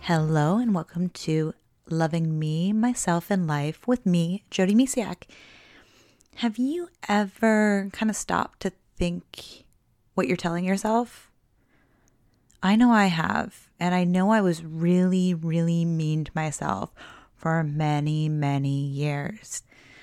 Hello and welcome to Loving Me, Myself, and Life with me, Jody Misiak. Have you ever kind of stopped to think what you're telling yourself? I know I have, and I know I was really, really mean to myself for many, many years.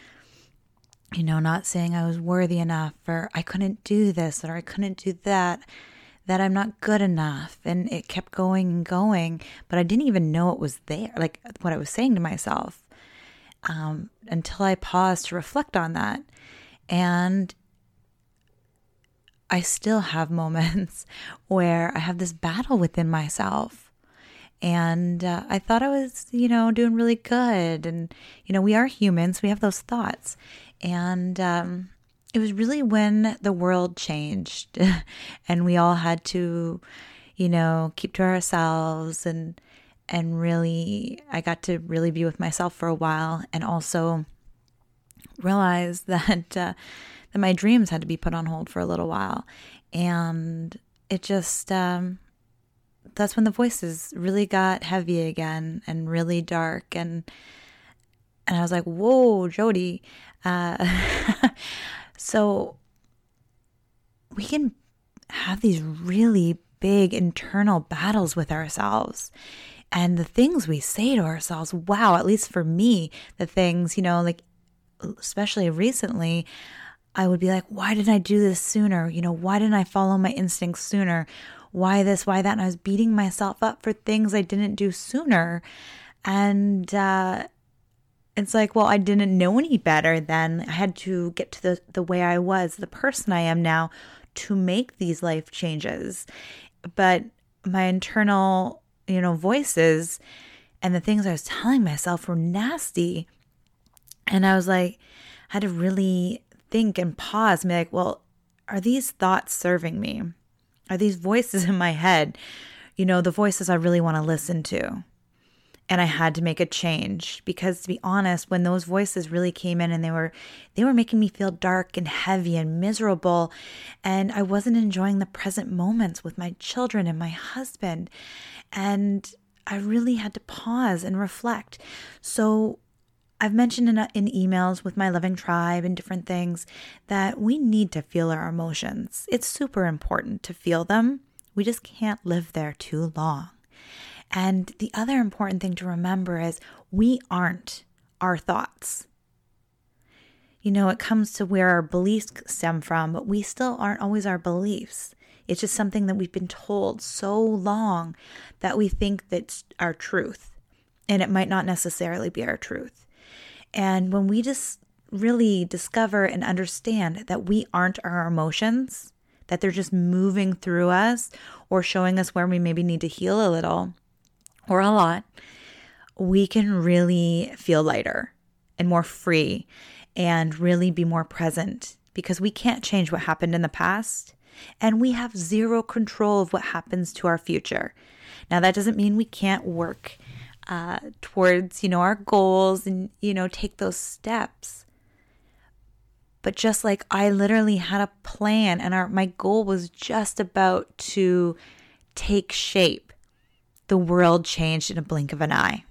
Not saying I was worthy enough, or I couldn't do this, or I couldn't do that I'm not good enough. And it kept going and going, but I didn't even know it was there, like what I was saying to myself, until I paused to reflect on that. And I still have moments where I have this battle within myself. And I thought I was, doing really good. And, we are humans. We have those thoughts. And it was really when the world changed and we all had to, keep to ourselves and really, I got to really be with myself for a while and also realize that my dreams had to be put on hold for a little while. And it just, that's when the voices really got heavy again and really dark. And I was like, whoa, Jody, so we can have these really big internal battles with ourselves and the things we say to ourselves. Wow, at least for me, the things, especially recently, I would be like, why didn't I do this sooner? Why didn't I follow my instincts sooner? Why this, why that? And I was beating myself up for things I didn't do sooner. And, it's like, well, I didn't know any better then. I had to get to the way I was, the person I am now, to make these life changes. But my internal, voices and the things I was telling myself were nasty. And I was like, I had to really think and pause and be like, well, are these thoughts serving me? Are these voices in my head, the voices I really want to listen to? And I had to make a change because, to be honest, when those voices really came in and they were making me feel dark and heavy and miserable, and I wasn't enjoying the present moments with my children and my husband, and I really had to pause and reflect. So I've mentioned in emails with my loving tribe and different things that we need to feel our emotions. It's super important to feel them. We just can't live there too long. And the other important thing to remember is we aren't our thoughts. It comes to where our beliefs stem from, but we still aren't always our beliefs. It's just something that we've been told so long that we think that's our truth. And it might not necessarily be our truth. And when we just really discover and understand that we aren't our emotions, that they're just moving through us or showing us where we maybe need to heal a little, or a lot, we can really feel lighter and more free and really be more present because we can't change what happened in the past and we have zero control of what happens to our future. Now, that doesn't mean we can't work towards, our goals and, take those steps. But just like I literally had a plan and my goal was just about to take shape, the world changed in a blink of an eye.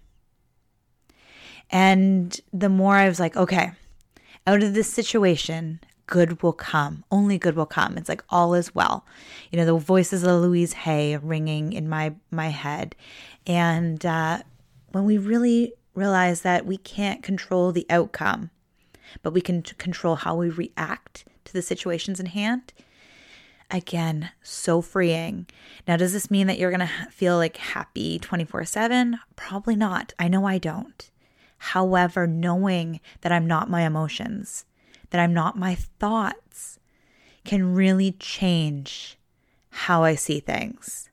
And the more I was like, okay, out of this situation, good will come. Only good will come. It's like all is well. The voices of Louise Hay ringing in my head. And when we really realize that we can't control the outcome, but we can control how we react to the situations in hand, again, so freeing. Now, does this mean that you're going to feel like happy 24/7? Probably not. I know I don't. However, knowing that I'm not my emotions, that I'm not my thoughts, can really change how I see things.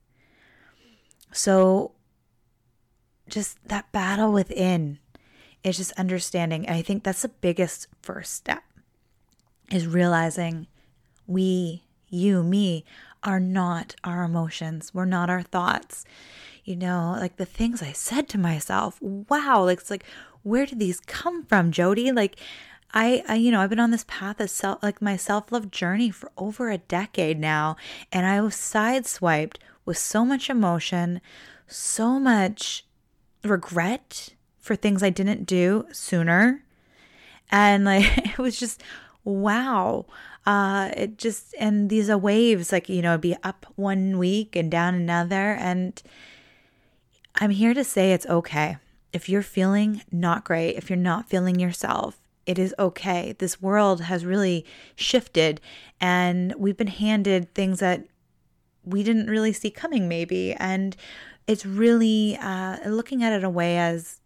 So just that battle within is just understanding. And I think that's the biggest first step, is realizing we, you, me, are not our emotions. We're not our thoughts. Like the things I said to myself, wow, it's like, where did these come from, Jody? Like I've been on this path of my self-love journey for over a decade now, and I was sideswiped with so much emotion, so much regret for things I didn't do sooner. And like, it was just, wow. It just, and these are waves, like, it'd be up one week and down another. And I'm here to say it's okay. If you're feeling not great, if you're not feeling yourself, it is okay. This world has really shifted, and we've been handed things that we didn't really see coming maybe. And it's really looking at it a way as,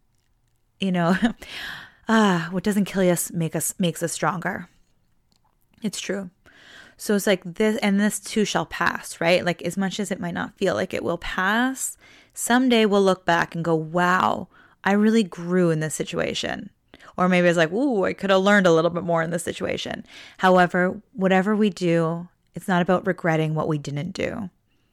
what doesn't kill us makes us stronger. It's true. So it's like this, and this too shall pass, right? Like, as much as it might not feel like it will pass, someday we'll look back and go, wow, I really grew in this situation. Or maybe it's like, ooh, I could have learned a little bit more in this situation. However, whatever we do, it's not about regretting what we didn't do.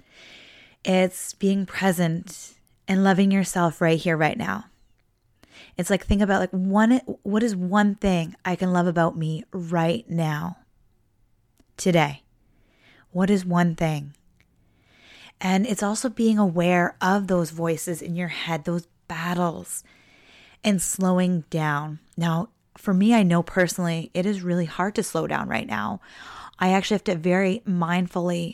It's being present and loving yourself right here, right now. It's like, think about what is one thing I can love about me right now, today? What is one thing? And it's also being aware of those voices in your head, those battles, and slowing down. Now, for me, I know personally, it is really hard to slow down right now. I actually have to very mindfully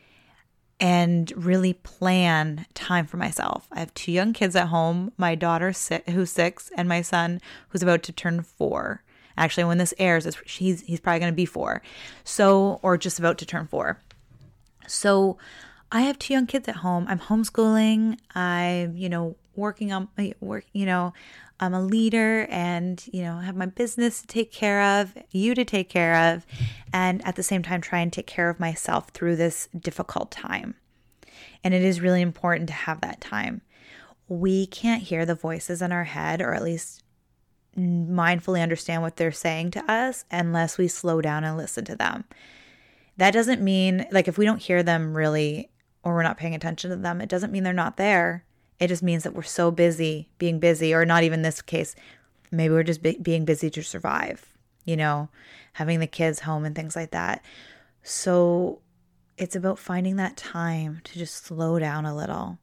and really plan time for myself. I have 2 young kids at home, my daughter who's 6 and my son who's about to turn 4. Actually, when this airs, he's probably going to be 4. So, or just about to turn 4. So I have 2 young kids at home. I'm homeschooling. I'm, working on my work, I'm a leader and, have my business to take care of, you to take care of, and at the same time try and take care of myself through this difficult time. And it is really important to have that time. We can't hear the voices in our head, or at least mindfully understand what they're saying to us, unless we slow down and listen to them. That doesn't mean, like, if we don't hear them really, or we're not paying attention to them, it doesn't mean they're not there. It just means that we're so busy being busy, or not even this case, maybe we're just being busy to survive, having the kids home and things like that. So it's about finding that time to just slow down a little.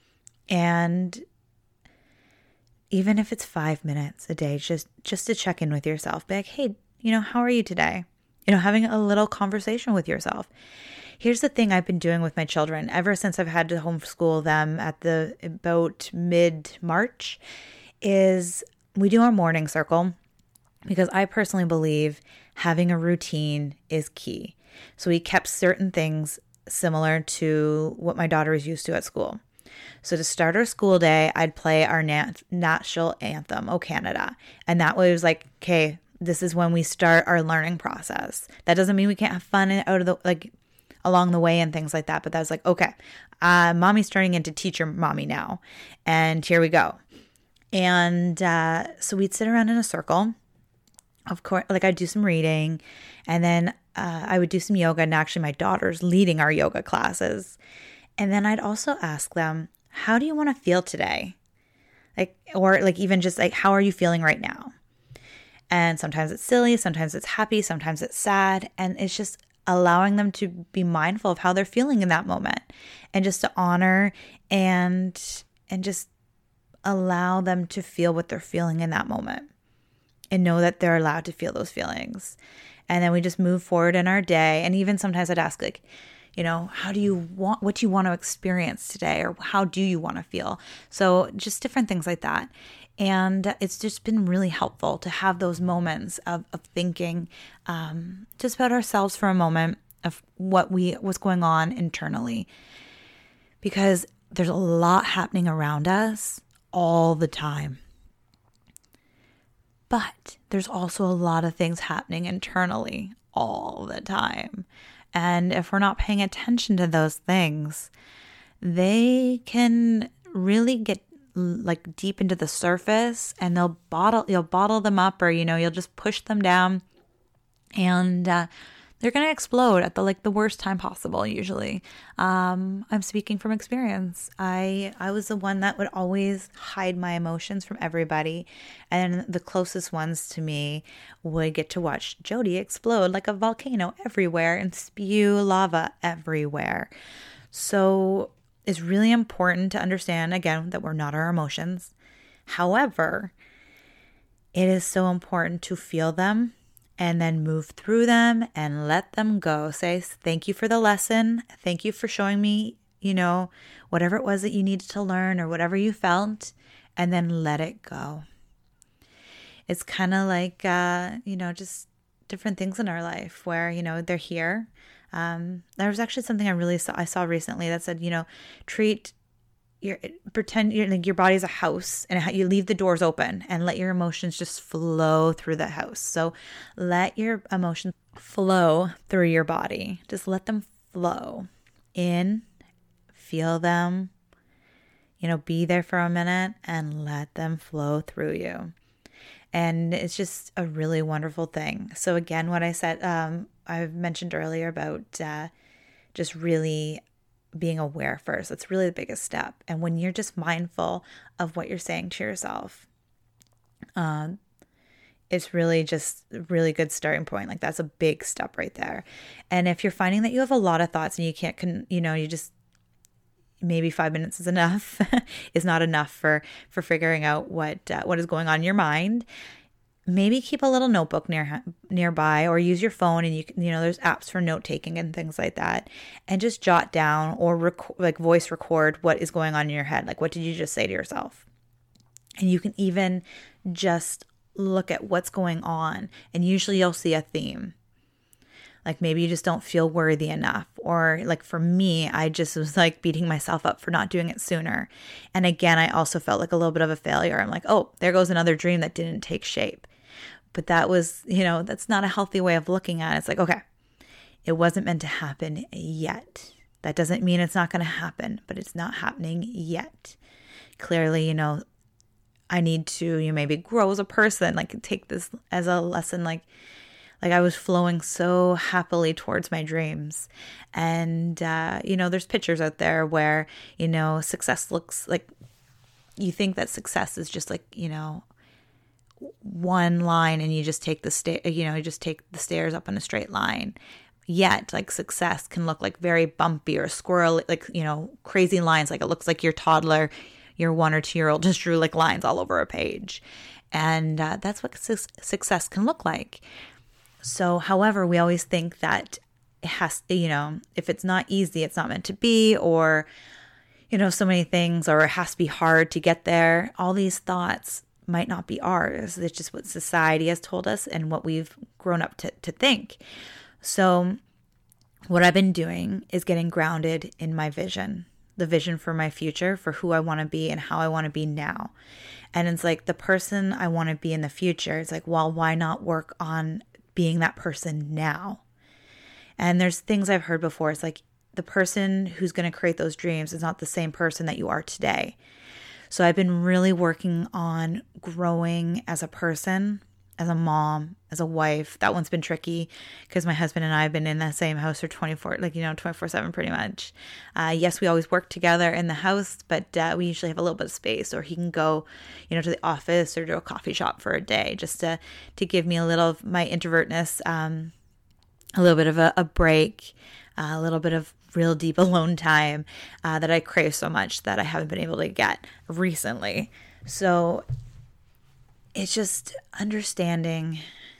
And even if it's 5 minutes a day, just to check in with yourself, be like, hey, how are you today? Having a little conversation with yourself. Here's the thing I've been doing with my children ever since I've had to homeschool them at about mid-March is we do our morning circle, because I personally believe having a routine is key. So we kept certain things similar to what my daughter is used to at school. So to start our school day, I'd play our national anthem, O Canada. And that was like, okay, this is when we start our learning process. That doesn't mean we can't have fun along the way and things like that. But that was like, okay, mommy's turning into teacher mommy now. And here we go. And so we'd sit around in a circle. Of course, like I'd do some reading, and then I would do some yoga. And actually my daughter's leading our yoga classes. And then I'd also ask them, how do you want to feel today? Or even just how are you feeling right now? And sometimes it's silly, sometimes it's happy, sometimes it's sad. And it's just allowing them to be mindful of how they're feeling in that moment, and just to honor and just allow them to feel what they're feeling in that moment, and know that they're allowed to feel those feelings. And then we just move forward in our day. And even sometimes I'd ask what do you want to experience today? Or how do you want to feel? So just different things like that. And it's just been really helpful to have those moments of thinking just about ourselves for a moment, of what's going on internally. Because there's a lot happening around us all the time. But there's also a lot of things happening internally all the time. And if we're not paying attention to those things, they can really get deep into the surface, and you'll bottle them up, or you'll just push them down, and they're going to explode at the worst time possible usually. I'm speaking from experience. I was the one that would always hide my emotions from everybody, and the closest ones to me would get to watch Jody explode like a volcano everywhere and spew lava everywhere. So it's really important to understand, again, that we're not our emotions. However, it is so important to feel them and then move through them and let them go. Say, thank you for the lesson. Thank you for showing me, whatever it was that you needed to learn or whatever you felt, and then let it go. It's kind of like, just different things in our life where, they're here. There was actually something I saw recently that said, pretend your body's a house and you leave the doors open and let your emotions just flow through the house. So let your emotions flow through your body. Just let them flow in, feel them, be there for a minute and let them flow through you. And it's just a really wonderful thing. So again, what I said, I mentioned earlier about just really being aware first. That's really the biggest step. And when you're just mindful of what you're saying to yourself, it's really just a really good starting point. Like that's a big step right there. And if you're finding that you have a lot of thoughts and you can't, you just maybe 5 minutes is enough, is not enough for figuring out what is going on in your mind. Maybe keep a little notebook nearby, or use your phone, and there's apps for note taking and things like that, and just jot down or voice record what is going on in your head. Like, what did you just say to yourself? And you can even just look at what's going on, and usually you'll see a theme. Like maybe you just don't feel worthy enough. Or like for me, I just was like beating myself up for not doing it sooner. And again, I also felt like a little bit of a failure. I'm like, oh, there goes another dream that didn't take shape. But that was, that's not a healthy way of looking at it. It's like, okay, it wasn't meant to happen yet. That doesn't mean it's not going to happen, but it's not happening yet. Clearly, I need to maybe grow as a person, like take this as a lesson, like I was flowing so happily towards my dreams. And, there's pictures out there where, success looks like, you think that success is just like, one line and you just take the stairs up in a straight line. Yet, like success can look like very bumpy or squirrely, like, crazy lines. Like it looks like your toddler, your 1 or 2 year old just drew like lines all over a page. And that's what success can look like. So, however, we always think that it has, if it's not easy, it's not meant to be, or, so many things, or it has to be hard to get there. All these thoughts might not be ours. It's just what society has told us and what we've grown up to think. So what I've been doing is getting grounded in my vision, the vision for my future, for who I want to be and how I want to be now. And it's like the person I want to be in the future. It's like, well, why not work on being that person now? And there's things I've heard before. It's like the person who's going to create those dreams is not the same person that you are today. So I've been really working on growing as a person, as a mom, as a wife. That one's been tricky because my husband and I have been in the same house for 24/7 pretty much. Yes, we always work together in the house, but we usually have a little bit of space, or he can go, to the office or to a coffee shop for a day just to give me a little of my introvertness, a little bit of a break, a little bit of real deep alone time that I crave so much that I haven't been able to get recently. So it's just understanding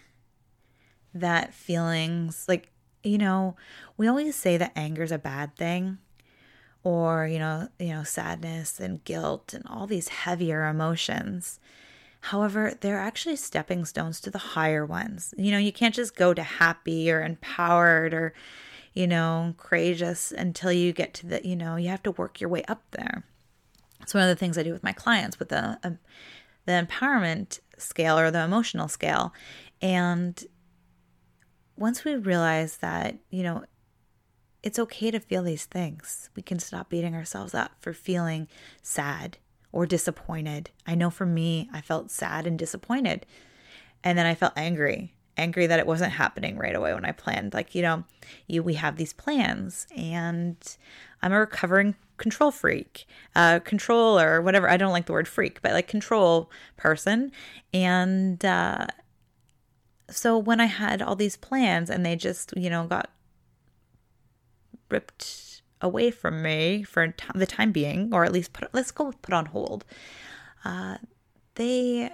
that feelings, like, we always say that anger is a bad thing, or, sadness and guilt and all these heavier emotions. However, they're actually stepping stones to the higher ones. You can't just go to happy or empowered or, courageous until you get to the, you have to work your way up there. It's one of the things I do with my clients with the empowerment scale or the emotional scale. And once we realize that, it's okay to feel these things, we can stop beating ourselves up for feeling sad or disappointed. I know for me, I felt sad and disappointed. And then I felt angry that it wasn't happening right away when I planned. Like, we have these plans, and I'm a recovering control freak, control or whatever. I don't like the word freak, but like control person. And so when I had all these plans and they just, got ripped away from me for the time being, or at least put on hold, they,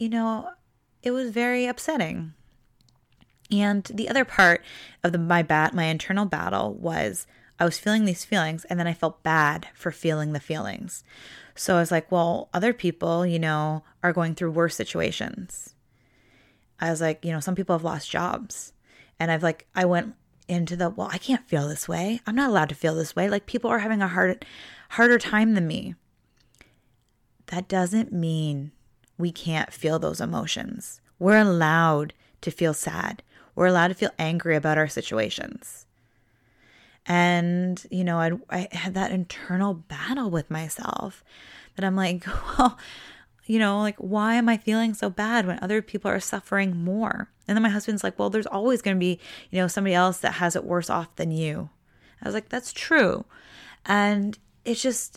it was very upsetting. And the other part of my internal battle was I was feeling these feelings, and then I felt bad for feeling the feelings. So I was like, well, other people, are going through worse situations. I was like, some people have lost jobs. And I went into well, I can't feel this way. I'm not allowed to feel this way. Like, people are having a harder time than me. That doesn't mean we can't feel those emotions. We're allowed to feel sad. We're allowed to feel angry about our situations. And, I had that internal battle with myself that I'm like, well, why am I feeling so bad when other people are suffering more? And then my husband's like, well, there's always going to be, somebody else that has it worse off than you. I was like, that's true. And it's just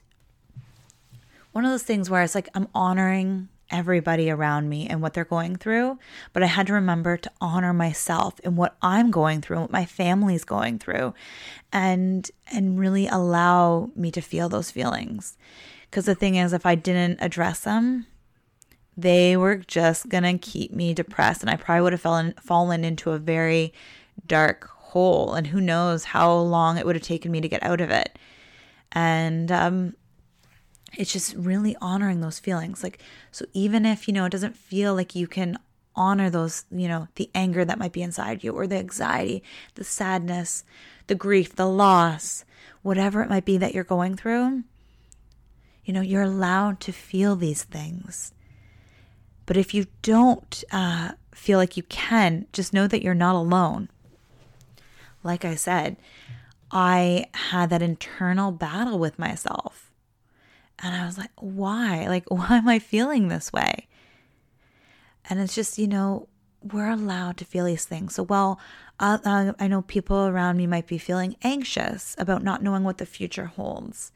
one of those things where it's like, I'm honoring everybody around me and what they're going through, but I had to remember to honor myself and what I'm going through and what my family's going through, and really allow me to feel those feelings. Because the thing is, if I didn't address them, they were just gonna keep me depressed, and I probably would have fallen into a very dark hole, and who knows how long it would have taken me to get out of it. And it's just really honoring those feelings. So even if, it doesn't feel like you can honor those, the anger that might be inside you, or the anxiety, the sadness, the grief, the loss, whatever it might be that you're going through, you're allowed to feel these things. But if you don't feel like you can, just know that you're not alone. Like I said, I had that internal battle with myself. And I was like, why? Why am I feeling this way? And it's just, we're allowed to feel these things. So I know people around me might be feeling anxious about not knowing what the future holds.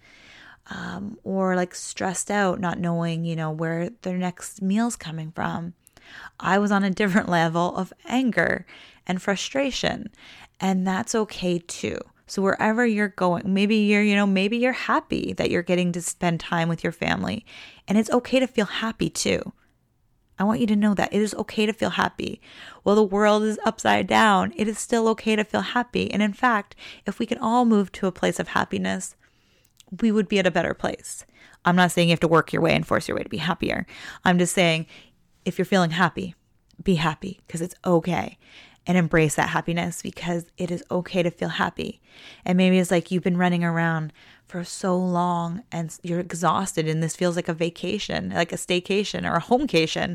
Or stressed out, not knowing, where their next meal's coming from. I was on a different level of anger and frustration, and that's okay too. So wherever you're going, maybe you're happy that you're getting to spend time with your family, and it's okay to feel happy too. I want you to know that it is okay to feel happy. While the world is upside down, it is still okay to feel happy. And in fact, if we can all move to a place of happiness, we would be at a better place. I'm not saying you have to work your way and force your way to be happier. I'm just saying, if you're feeling happy, be happy, because it's okay. And embrace that happiness, because it is okay to feel happy. And maybe it's like you've been running around for so long and you're exhausted, and this feels like a vacation, like a staycation or a homecation.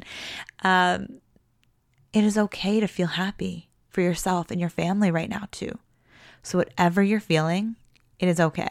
It is okay to feel happy for yourself and your family right now too. So whatever you're feeling, it is okay.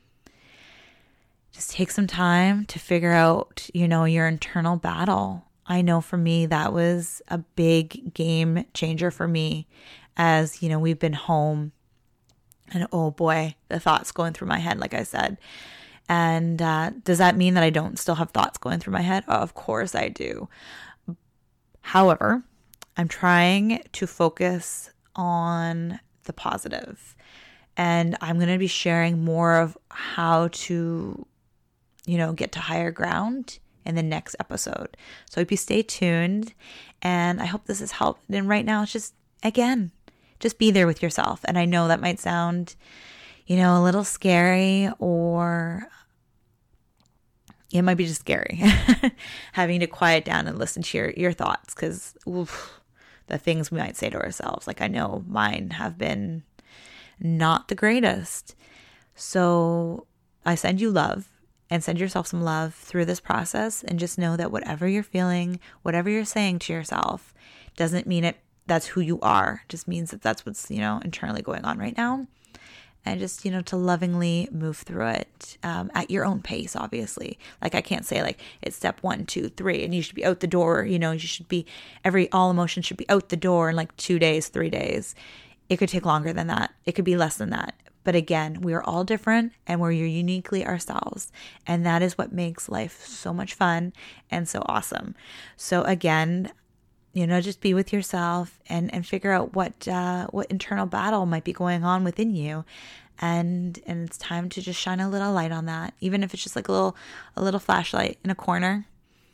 Just take some time to figure out, your internal battle. I know for me, that was a big game changer for me, as, we've been home, and oh boy, the thoughts going through my head, like I said. And does that mean that I don't still have thoughts going through my head? Oh, of course I do. However, I'm trying to focus on the positive, and I'm going to be sharing more of how to, get to higher ground in the next episode. So I hope you stay tuned, and I hope this has helped. And right now, it's just be there with yourself. And I know that might sound, a little scary, or it might be just scary having to quiet down and listen to your thoughts, because the things we might say to ourselves, I know mine have been not the greatest. So I send you love. And send yourself some love through this process, and just know that whatever you're feeling, whatever you're saying to yourself, doesn't mean that's who you are. It just means that that's what's, internally going on right now. And just, to lovingly move through it at your own pace, obviously. I can't say it's step 1, 2, 3, and you should be out the door. You should be, all emotions should be out the door in 2 days, 3 days. It could take longer than that. It could be less than that. But again, we are all different, and we're uniquely ourselves. And that is what makes life so much fun and so awesome. So again, just be with yourself and figure out what internal battle might be going on within you. And it's time to just shine a little light on that, even if it's just a little flashlight in a corner.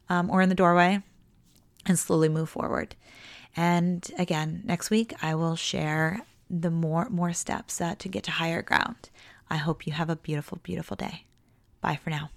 or in the doorway and slowly move forward. And again, next week, I will share the more steps to get to higher ground. I hope you have a beautiful, beautiful day. Bye for now.